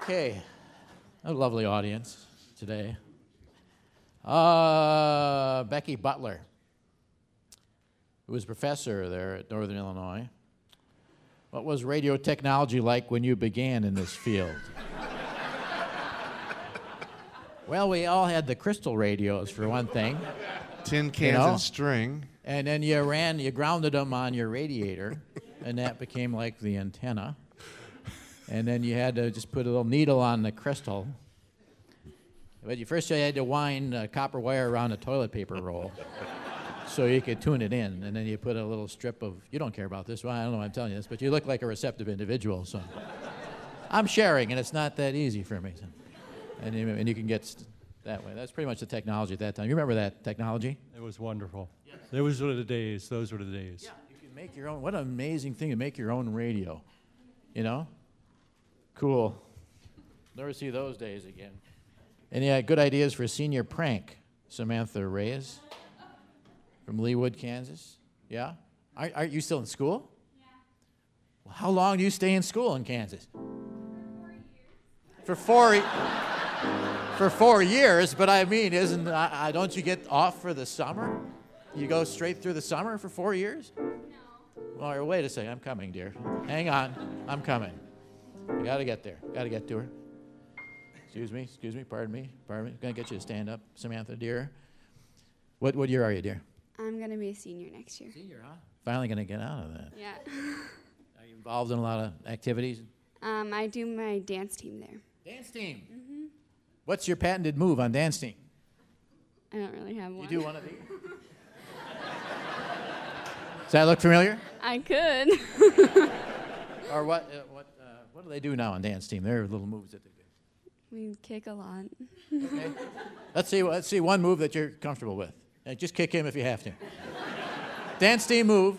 Okay, a lovely audience today. Becky Butler, who was professor there at Northern Illinois. What was radio technology like when you began in this field? Well, we all had the crystal radios for one thing. Tin cans and string. And then you grounded them on your radiator, and that became like the antenna. And then you had to just put a little needle on the crystal. But first you had to wind copper wire around a toilet paper roll so you could tune it in. And then you put a little strip of, you don't care about this, well, I don't know why I'm telling you this, but you look like a receptive individual. So I'm sharing, and it's not that easy for me. So. And you can get that way. That's pretty much the technology at that time. You remember that technology? It was wonderful. Yes. Those were the days. Those were the days. Yeah, you can make your own. What an amazing thing to make your own radio. You know? Cool. Never see those days again. Any good ideas for a senior prank? Samantha Reyes from Leawood, Kansas. Yeah? Aren't you still in school? Yeah. Well, how long do you stay in school in Kansas? For 4 years. For 4 years, but I mean, don't you get off for the summer? You go straight through the summer for 4 years? No. Well, wait a second. I'm coming, dear. Hang on. I'm coming. You got to get there. Got to get to her. Excuse me, pardon me. I'm going to get you to stand up, Samantha, dear. What year are you, dear? I'm going to be a senior next year. Senior, huh? Finally going to get out of that. Yeah. Are you involved in a lot of activities? I do my dance team there. Dance team? Mm-hmm. What's your patented move on dance team? I don't really have one. You do one of these? Does that look familiar? I could. Or what do they do now on dance team? There are little moves that they do. We kick a lot. Okay. Let's see one move that you're comfortable with. And just kick him if you have to. Dance team move.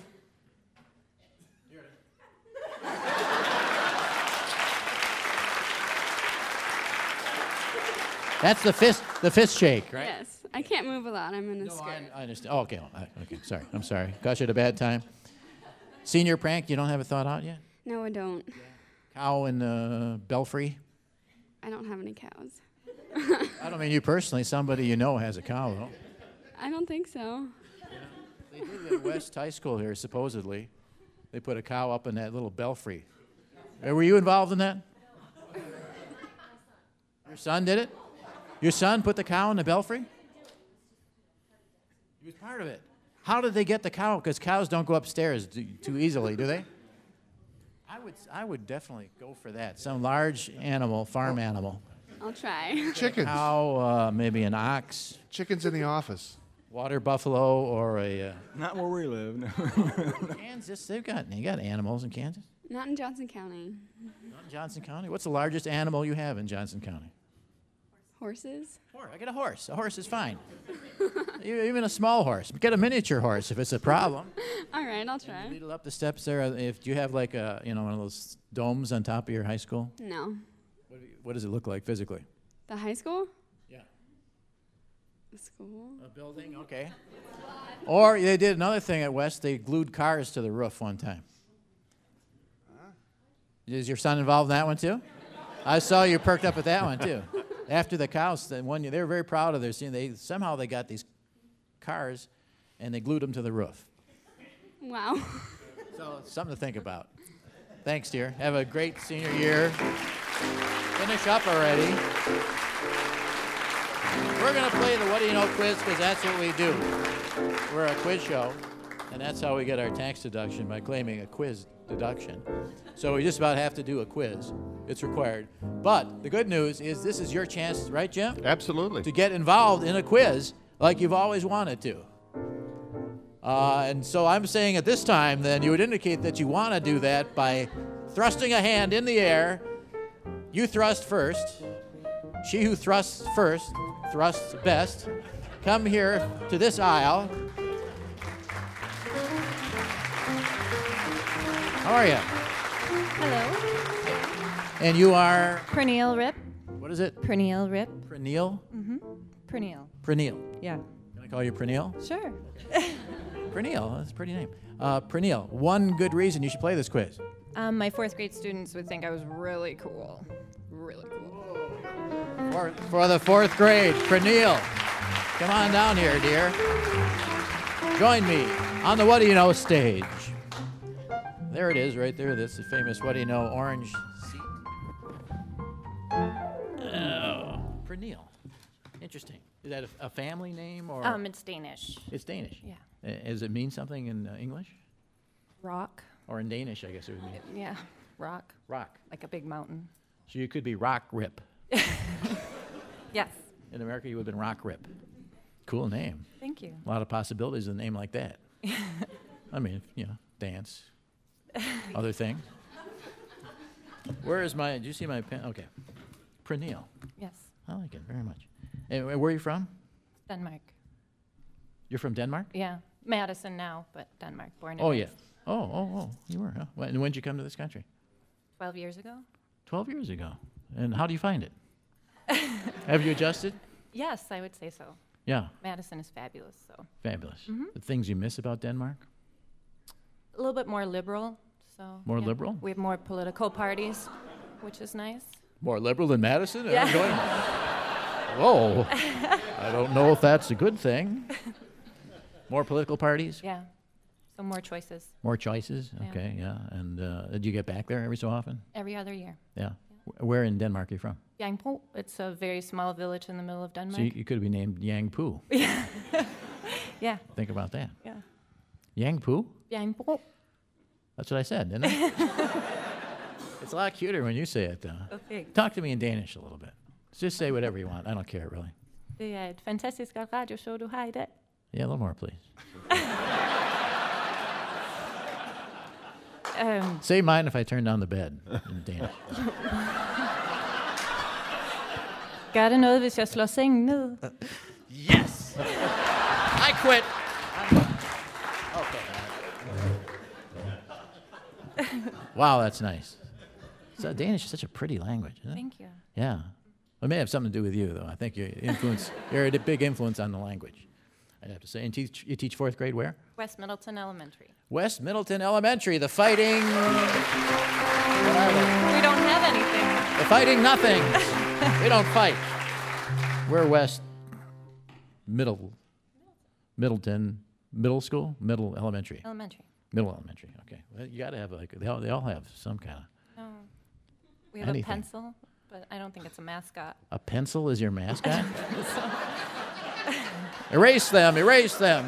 That's the fist shake, right? Yes. I can't move a lot. I'm in a skirt. I understand. Oh, okay. Okay. Sorry. I'm sorry. Got you at a bad time. Senior prank, you don't have a thought out yet? No, I don't. Yeah. Cow in Belfry? I don't have any cows. I don't mean you personally. Somebody you know has a cow, though. I don't think so. Yeah. They did at West High School here, supposedly. They put a cow up in that little belfry. Were you involved in that? Your son did it? Your son put the cow in the belfry? He was part of it. How did they get the cow? Because cows don't go upstairs too easily, do they? I would definitely go for that. Some large animal, farm animal. I'll try. Chickens. A cow, maybe an ox. Chickens in the office. Water buffalo or a... Not where we live, no. Kansas, you got animals in Kansas? Not in Johnson County. Not in Johnson County? What's the largest animal you have in Johnson County? Horses. I get a horse. A horse is fine. Even a small horse. Get a miniature horse if it's a problem. All right, I'll try. Lead up the steps there. Do you have like one of those domes on top of your high school? No. What does it look like physically? The high school? Yeah. The school? A building? Okay. Or they did another thing at West. They glued cars to the roof one time. Is your son involved in that one too? I saw you perked up at that one too. After the cows, they were very proud of their scene. Somehow they got these cars and they glued them to the roof. Wow. So it's something to think about. Thanks, dear. Have a great senior year. Finish up already. We're going to play the What Do You Know quiz because that's what we do. We're a quiz show, and that's how we get our tax deduction, by claiming a quiz deduction. So we just about have to do a quiz. It's required. But the good news is this is your chance, right, Jim? Absolutely. To get involved in a quiz like you've always wanted to. And so I'm saying at this time, then, you would indicate that you want to do that by thrusting a hand in the air. You thrust first. She who thrusts first thrusts best. Come here to this aisle. How are you? Hello. And you are? Pernille Rip. What is it? Pernille Rip. Pernille? Mm-hmm. Pernille. Pernille. Yeah. Can I call you Pernille? Sure. Pernille, that's a pretty name. Pernille, one good reason you should play this quiz. My fourth grade students would think I was really cool. really cool. For the 4th grade, Pernille. Come on down here, dear. Join me on the What Do You Know stage. There it is, right there. That's the famous What Do You Know orange seat. Oh, Pernille. Interesting. Is that a family name or? It's Danish. It's Danish. Yeah. Does it mean something in English Rock. or in Danish? I guess it would mean Yeah. Rock. rock. Like a big mountain. So you could be Rock Rip. Yes. In America, you would have been Rock Rip. Cool name. Thank you. A lot of possibilities in a name like that. I mean, dance, other things. Where is my? Did you see my pen? Okay, Pernille. Yes. I like it very much. And where are you from? Denmark. You're from Denmark? Yeah. Madison now, but Denmark. Born and Oh yeah. raised. Oh. You were. Huh? And when did you come to this country? 12 years ago? 12 years ago. And how do you find it? Have you adjusted? Yes, I would say so. Yeah. Madison is fabulous, so. Fabulous. Mm-hmm. The things you miss about Denmark? A little bit more liberal, so. More liberal? We have more political parties, which is nice. More liberal than Madison? Yeah. Whoa. I don't know if that's a good thing. More political parties? Yeah. So more choices More choices? Yeah. Okay, yeah. And do you get back there every so often? every other year. Yeah. Where in Denmark are you from? Bjergbro, it's a very small village in the middle of Denmark. So you could be named Yang Pu. Yeah. Think about that. Yeah. Yang Pu? Bjergbro. That's what I said, didn't I? It's a lot cuter when you say it, though. Okay. Talk to me in Danish a little bit. Just say whatever you want. I don't care, really. Det er et fantastisk godt radioshow, du har i dag. Yeah, a little more, please. Say mine if I turn down the bed in Danish. Gør det noget, hvis jeg slår sengen ned? Yes! I quit! Okay. Wow, that's nice. So Danish is such a pretty language, isn't it? Thank you. Yeah. It may have something to do with you, though. I think you're a big influence on the language, I'd have to say. And you teach 4th grade where? West Middleton Elementary. West Middleton Elementary, the Fighting... What are they? We don't have anything. The Fighting Nothings. We don't fight. We're West Middleton Middle School? Middle Elementary. Elementary. Middle Elementary, okay. Well, you got to have, they all have some kind of... No. We have Anything. a pencil, but I don't think it's a mascot. A pencil is your mascot? Erase them, erase them.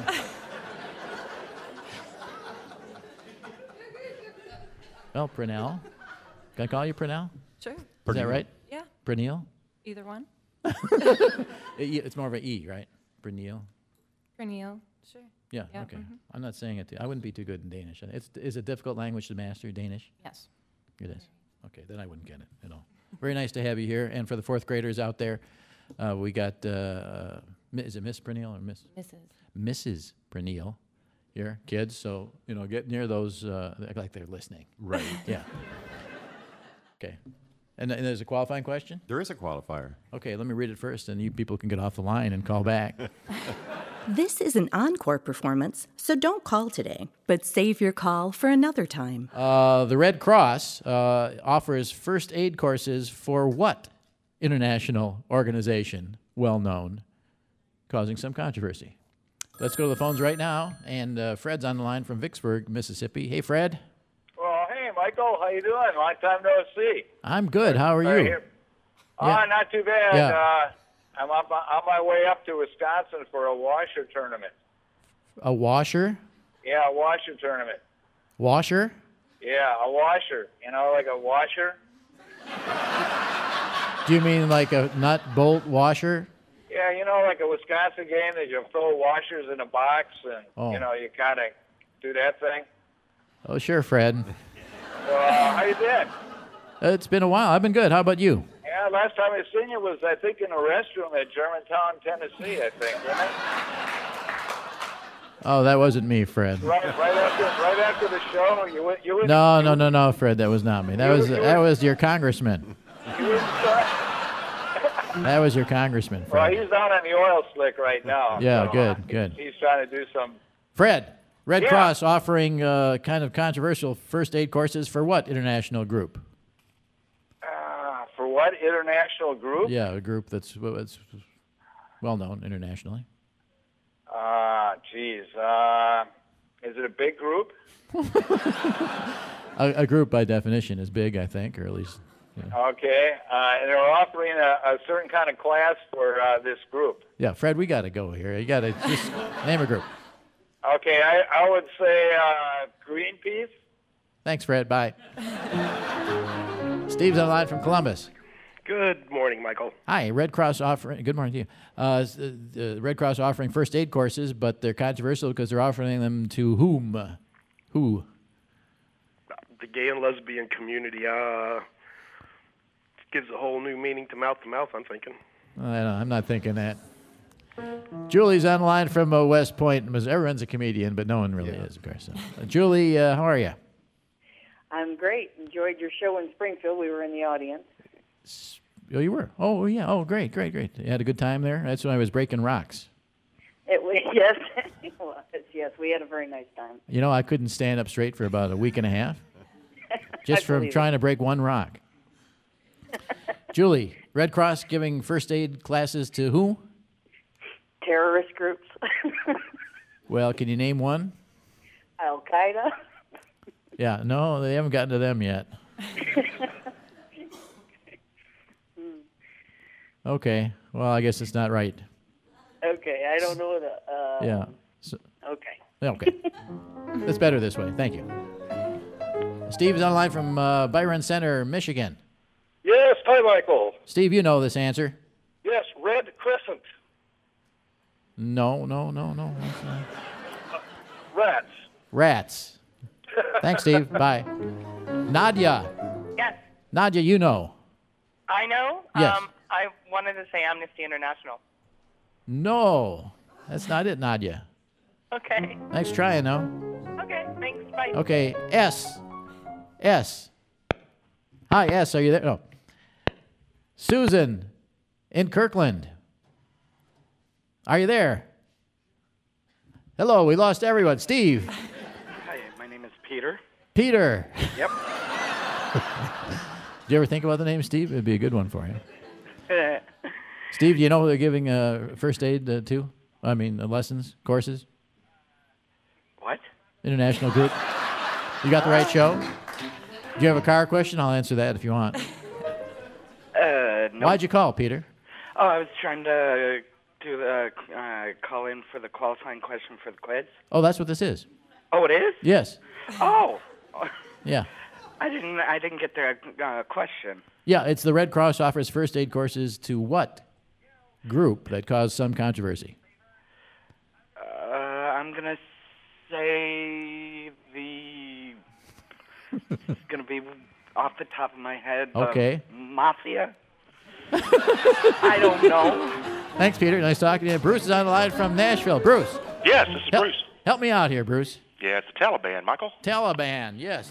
Well, Pernille. Can I call you Pernille? Sure. Is that right? Yeah. Pernille? Either one. It's more of an E, right? Pernille? Pernille. Sure. Yeah, Yeah, okay. mhm. I'm not saying it. I wouldn't be too good in Danish. Is it a difficult language to master, Danish? Yes. It is. Okay, then I wouldn't get it at all. Very nice to have you here. And for the 4th graders out there, we got, is it Miss Pernille or Miss? Mrs. Pernille here, kids. So, get near those, like they're listening. Right. Yeah. Okay. And there's a qualifying question? There is a qualifier. Okay, let me read it first, and you people can get off the line and call back. This is an encore performance, so don't call today, but save your call for another time. The Red Cross offers first aid courses for what international organization, well known, causing some controversy? Let's go to the phones right now, and Fred's on the line from Vicksburg, Mississippi. Hey, Fred. Well, hey, Michael, how you doing? Long time no see. I'm good. How are you? Here. Yeah. Not too bad. Yeah. I'm on my way up to Wisconsin for a washer tournament. A washer? Yeah, a washer tournament. Washer? Yeah, a washer. Like a washer. Do you mean like a nut bolt washer? Yeah, like a Wisconsin game that you throw washers in a box and, Oh. you kind of do that thing. Oh, sure, Fred. So, how you been? It's been a while. I've been good. How about you? Yeah, last time I seen you was, I think, in a restroom at Germantown, Tennessee, I think, wasn't it? Oh, that wasn't me, Fred. Right after the show, you went. No, Fred. That was not me. That was your congressman. You went, That was your congressman, well, Fred. he's down on the oil slick right now. Yeah, so, good. He's trying to do some. Fred, Red Yeah. Cross offering kind of controversial first aid courses for what international group? For what? what international group? Yeah, a group that's well known internationally. Geez. Is it a big group? A group by definition is big, I think, or at least. Yeah, Okay. And they're offering a certain kind of class for this group. yeah, Fred, we got to go here. You got to just name a group. Okay, I would say Greenpeace. Thanks, Fred. Bye. Steve's on the line from Columbus. Good morning, Michael. Hi, Red Cross offering. Good morning to you. Red Cross offering first aid courses, but they're controversial because they're offering them to whom? Who? The gay and lesbian community gives a whole new meaning to mouth, I'm thinking. I'm not thinking that. Julie's on the line from West Point. Everyone's a comedian, but no one really is, of course. So. Julie, how are you? I'm great. Enjoyed your show in Springfield. We were in the audience. Oh, you were? Oh, yeah. Oh, great. You had a good time there? That's when I was breaking rocks. It was, yes, it was. Yes, we had a very nice time. You know, I couldn't stand up straight for about a week and a half, just from trying to break one rock. Julie, Red Cross giving first aid classes to who? Terrorist groups. Well, can you name one? Al-Qaeda. Yeah, no, they haven't gotten to them yet. Okay, well, I guess it's not right. Okay, I don't know the... Yeah. So, Okay. okay. It's better this way. Thank you. Steve's on the line from Byron Center, Michigan. Yes, hi, Michael. Steve, you know this answer. Yes, Red Crescent. No. Rats. Rats. Thanks, Steve. Bye. Nadia. Yes, Nadia, you know. I know. Yes. I wanted to say Amnesty International. No. That's not it, Nadia. Okay. Thanks for trying, though. Okay, thanks. Bye. Okay, S. Hi, S, are you there? Oh. Susan in Kirkland. Are you there? Hello, we lost everyone. Steve. Hi, my name is Peter. Peter. Yep. Did you ever think about the name Steve? It'd be a good one for you. Steve, do you know who they're giving first aid to? I mean, lessons, courses? What? International group. You got the right show? Do you have a car question? I'll answer that if you want. No. Why'd you call, Peter? Oh, I was trying to do the call in for the qualifying question for the quiz. Oh, that's what this is. Oh, it is? Yes. Oh. Yeah. I didn't get the question. Yeah, it's the Red Cross offers first aid courses to what group that caused some controversy? I'm gonna say it's gonna be off the top of my head. Okay. Mafia. I don't know. Thanks, Peter. Nice talking to you. Bruce is on the line from Nashville. Bruce. Yes, this is Bruce. Help me out here, Bruce. Yeah, it's the Taliban, Michael. Taliban, yes.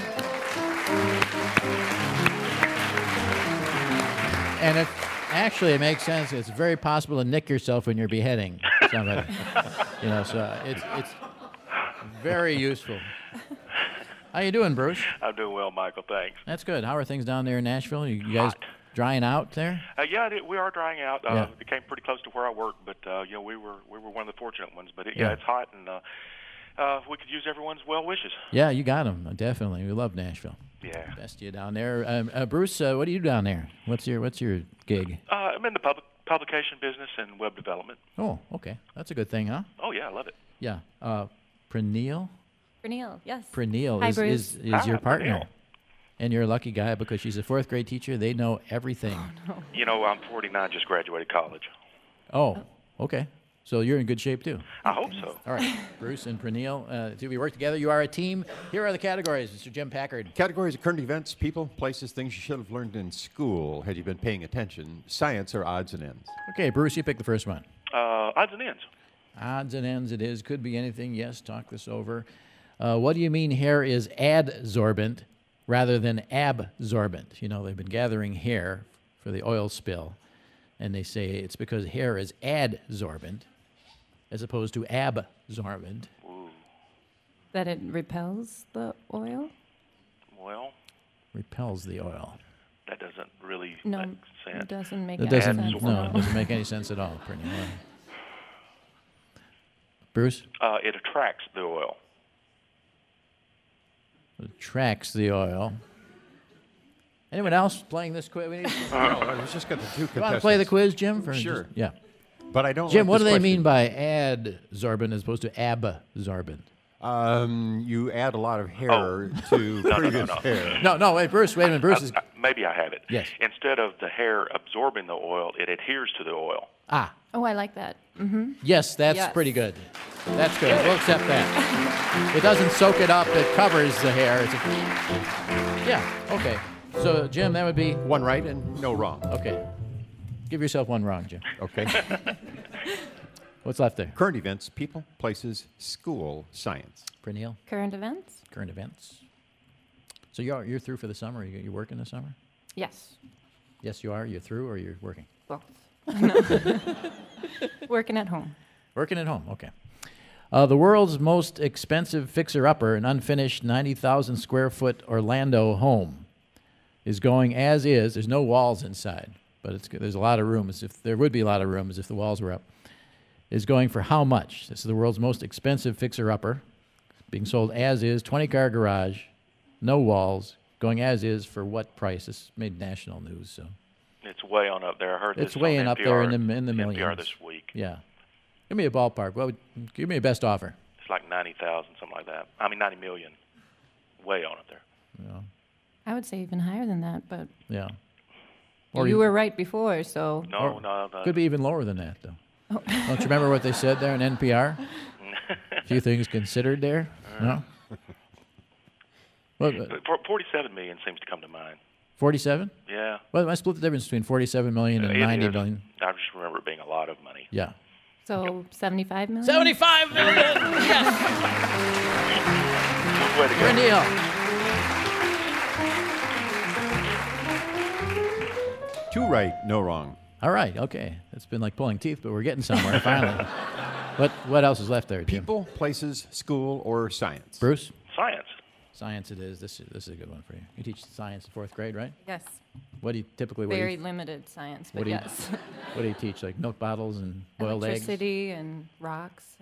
And it makes sense. It's very possible to nick yourself when you're beheading somebody. So it's very useful. How you doing, Bruce? I'm doing well, Michael. Thanks. That's good. How are things down there in Nashville? You guys drying out there? Yeah, we are drying out. Yeah. It came pretty close to where I work, but we were one of the fortunate ones. But Yeah. it's hot, and we could use everyone's well wishes. Yeah, you got them. Definitely. We love Nashville. Yeah. Best of you down there. Bruce, what do you do down there? What's your gig? I'm in the publication business and web development. Oh, okay. That's a good thing, huh? Oh yeah, I love it. Yeah. Praneel? Praneel, yes. Praneel Hi, is Bruce. your partner. Praneel. And you're a lucky guy because she's a fourth grade teacher. They know everything. You know, I'm 49, just graduated college. Oh, okay. So you're in good shape, too. I hope so. All right. Bruce and Praneel, do we work together? You are a team. Here are the categories, Mr. Jim Packard. Categories of current events, people, places, things you should have learned in school had you been paying attention, science, or odds and ends. Okay, Bruce, you pick the first one. Odds and ends. Odds and ends it is. Could be anything. Yes, talk this over. What do you mean hair is adsorbent rather than absorbent? You know, they've been gathering hair for the oil spill, and they say it's because hair is adsorbent as opposed to absorbent. Ooh. That it repels the oil? Well. Repels the oil. That doesn't really No, make sense. it doesn't make It any doesn't. sense. No, it doesn't make any sense at all. Pretty well. Bruce? It attracts the oil. It tracks the oil. Anyone else playing this quiz? We need I was just got the two You contestants. want to play the quiz, Jim? Sure. Yeah. But I don't. Jim, like what do this they question. mean by adsorbent as opposed to absorbent? You add a lot of hair to previous hair. No, wait, Bruce. Wait a minute, Bruce is. Maybe I have it. Yes. Instead of the hair absorbing the oil, it adheres to the oil. Ah. Oh, I like that. Mm-hmm. Yes, that's Yes. pretty good. That's good. We'll accept that. It doesn't soak it up. It covers the hair. Yeah. Okay. So, Jim, that would be one right and no wrong. Okay. Give yourself one wrong, Jim. Okay. What's left there? Current events, people, places, school, science. Pernille? Current events? Current events. So you're through for the summer? You working this summer? Yes. Yes, you are. You're through or you're working? Both. No. Working at home. Working at home, okay. The world's most expensive fixer-upper, an unfinished 90,000 square foot Orlando home, is going as is. There's no walls inside, but there's a lot of rooms. There would be a lot of rooms if the walls were up. Is going for how much? This is the world's most expensive fixer-upper, being sold as is, 20-car garage, no walls, going as is for what price? This made national news, so. It's way on up there. I heard It's this way on up NPR, there in the NPR millions. this week. Yeah. Give me a ballpark. Give me a best offer. It's like 90,000, something like that. I mean, 90 million. Way on up there. Yeah. I would say even higher than that, but Yeah. you were right before, so. No. Could be even lower than that, though. Don't you remember what they said there in NPR? A few things considered there. No. Well, 47 million seems to come to mind. 47? Yeah. Well, I split the difference between 47 million and 90 million. I just remember it being a lot of money. Yeah. So 75 million? 75 million! Yes! Way to go. Pernille. Two right, no wrong. All right, okay. It's been like pulling teeth, but we're getting somewhere finally. What else is left there, Jim? People, places, school, or science. Bruce? Science. Science it is. This is a good one for you. You teach science in 4th grade, right? Yes. What do you typically... Very limited science, but yes. What do you teach? Like milk bottles and boiled eggs? Electricity and rocks.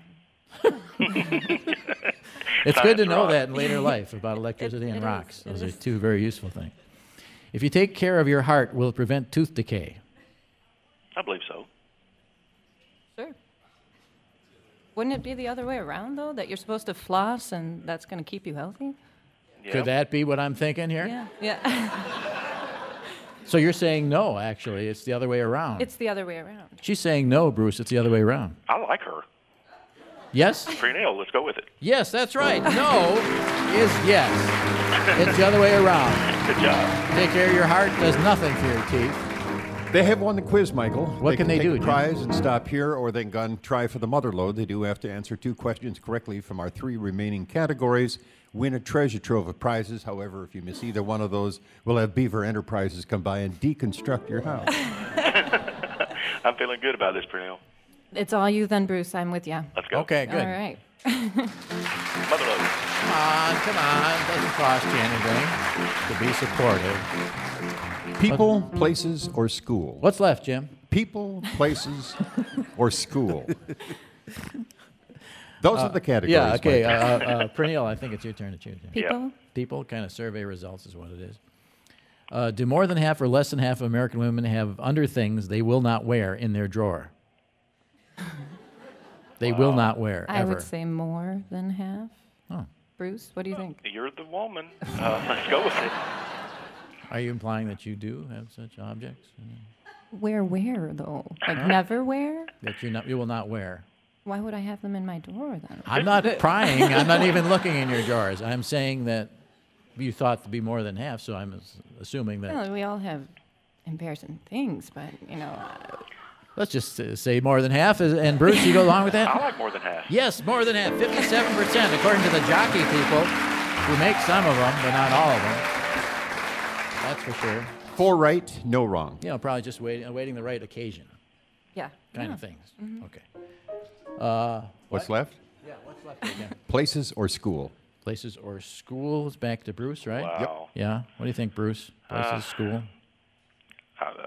It's good to know that in later life about electricity and rocks. Those are two very useful things. If you take care of your heart, will it prevent tooth decay? I believe so. Sure. Wouldn't it be the other way around, though, that you're supposed to floss and that's going to keep you healthy? Yeah. Could that be what I'm thinking here? Yeah. So you're saying no, actually. It's the other way around. It's the other way around. She's saying no, Bruce. It's the other way around. I like her. Yes? Pernille, let's go with it. Yes, that's right. No is yes. It's the other way around. Good job. Take care of your heart does nothing for your teeth. They have won the quiz, Michael. What can they take do, a Jim? prize and stop here, or they can go and try for the mother load. They do have to answer 2 questions correctly from our 3 remaining categories. Win a treasure trove of prizes. However, if you miss either one of those, we'll have Beaver Enterprises come by and deconstruct your house. I'm feeling good about this, Pernille. It's all you then, Bruce. I'm with you. Let's go. Okay, good. All right. Mother load. Come on. Doesn't cost you anything to be supportive. People, places, or school? What's left, Jim? People, places, or school? Those are the categories. Yeah, okay. Michael. Pernille, I think it's your turn to choose. People? People, kind of survey results is what it is. Do more than half or less than half of American women have underthings they will not wear in their drawer? They will not wear, I ever. would say more than half. Oh. Bruce, what do you think? You're the woman. Let's go with it. Are you implying that you do have such objects Where, though? Like never wear? that you will not wear? Why would I have them in my drawer then? I'm not prying. I'm not even looking in your drawers. I'm saying that you thought to be more than half, so I'm assuming that. Well, we all have embarrassing things, but, Let's just say more than half. And Bruce, you go along with that? I like more than half. Yes, more than half. 57%, according to the jockey people, who make some of them, but not all of them. That's for sure. 4 right, no wrong. Probably just waiting the right occasion. Yeah. Kind of things. Mm-hmm. Okay. What's left? Yeah, what's left again? Places or school? Places or schools. Back to Bruce, right? Wow. Yeah. What do you think, Bruce? Places, school?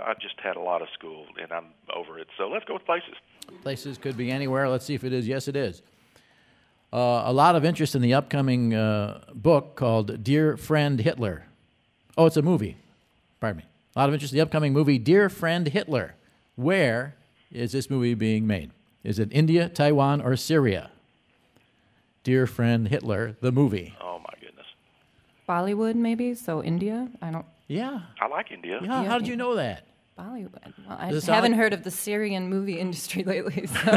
I just had a lot of school, and I'm over it. So let's go with places. Places could be anywhere. Let's see if it is. Yes, it is. A lot of interest in the upcoming book called Dear Friend Hitler. Oh, it's a movie. Pardon me. A lot of interest in the upcoming movie Dear Friend Hitler. Where is this movie being made? Is it India, Taiwan, or Syria? Dear Friend Hitler, the movie. Oh, my goodness. Bollywood, maybe? So India? I don't... Yeah. I like India. Yeah, how did you know that? Bollywood. Well, I Does it sound haven't like- heard of the Syrian movie industry lately. So.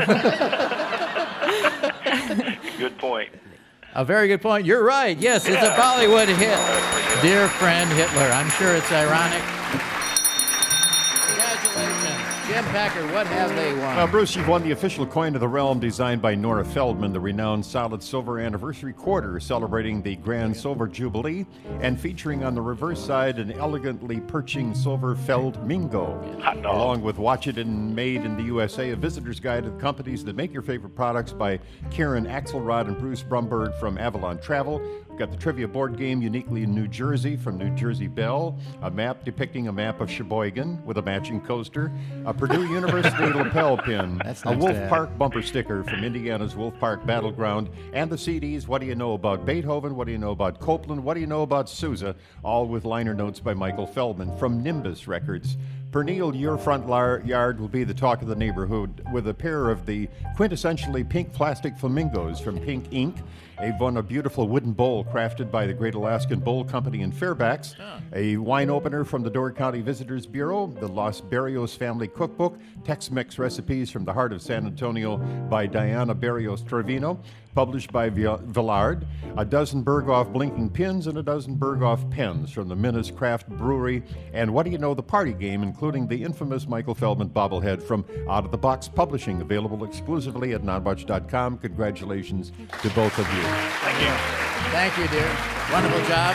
Good point. A very good point. You're right. Yes, it's a Bollywood hit. Dear Friend Hitler. I'm sure it's ironic. Congratulations. Jim Packard, what have they won? Bruce, you've won the official coin of the realm designed by Nora Feldman, the renowned solid silver anniversary quarter celebrating the Grand Silver Jubilee and featuring on the reverse side an elegantly perching silver Feldmingo. Along with Watch It and Made in the USA, a visitor's guide to the companies that make your favorite products by Karen Axelrod and Bruce Brumberg from Avalon Travel. We've got the trivia board game uniquely in New Jersey from New Jersey Bell, a map depicting a map of Sheboygan with a matching coaster, a Purdue University lapel pin, That's a nice Wolf to have. Park bumper sticker from Indiana's Wolf Park Battleground, and the CDs, What Do You Know About Beethoven, What Do You Know About Copeland, What Do You Know About Sousa, all with liner notes by Michael Feldman from Nimbus Records. Pernille, your front yard will be the talk of the neighborhood with a pair of the quintessentially pink plastic flamingos from Pink Ink. They've won a beautiful wooden bowl crafted by the Great Alaskan Bowl Company in Fairfax, a wine opener from the Door County Visitors Bureau, the Los Barrios Family Cookbook, Tex-Mex recipes from the heart of San Antonio by Diana Barrios Trevino, published by Villard, a dozen Berghoff blinking pins and a dozen Berghoff pens from the Minas Craft Brewery, and What Do You Know, the party game, including the infamous Michael Feldman bobblehead from Out of the Box Publishing, available exclusively at nonmuch.com. Congratulations to both of you. Thank you. Thank you, dear. Wonderful job.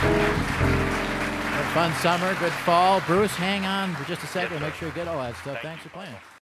Good fun summer, good fall. Bruce, hang on for just a second. Make sure you get all that stuff. Thanks for playing.